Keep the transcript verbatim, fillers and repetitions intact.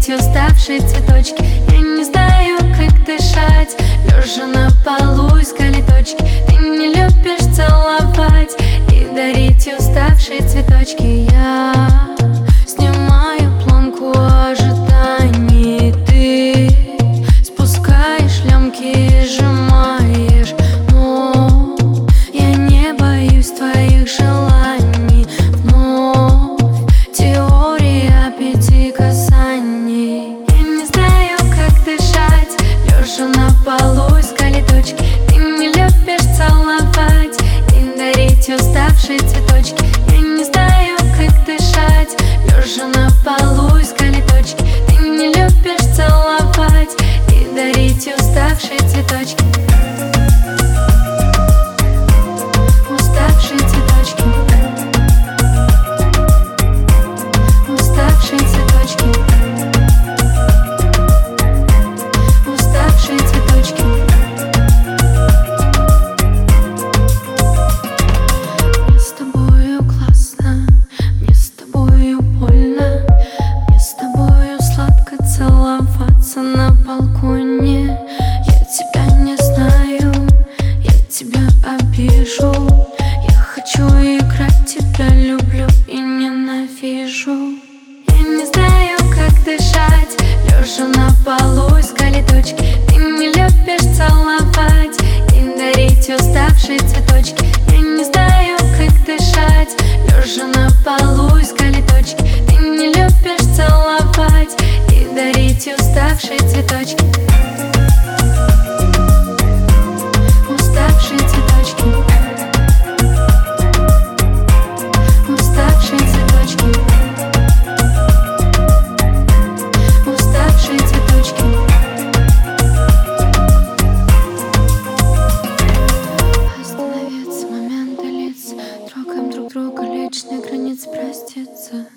дарить уставшие цветочки. Я не знаю, как дышать, лежа на полу искали точки. Ты не любишь целовать и дарить уставшие цветочки. Я снимаю планку ожиданий, ты спускаешь лямки и сжимаешь. Но я не боюсь твоих желаний. Вновь теория пяти касаний. Я не знаю, как дышать, лежа на полу искали точки. Ты не любишь целовать и дарить уставшие цветочки. Я не знаю, как дышать, лежа на полу искали точки. Ты не любишь целовать и дарить уставшие цветочки. Уставшие цветочки. Уставшие цветочки. Уставшие цветочки. Мне с тобою классно, мне с тобою больно, мне с тобою сладко целоваться на балконе. Я тебя не знаю, я тебя обижу. Я хочу играть, тебя люблю и ненавижу. Я не знаю, как дышать, лежа на полу искали точки. Ты не любишь целовать и дарить уставшие цветочки. Я не знаю, как дышать, лежа на полу искали точки. Ты не любишь целовать и дарить уставшие цветочки. Уставшие цветочки. Уставшие цветочки. Уставшие цветочки. Остановиться, моменты лиц, трогаем друг друга, личные границы проститься.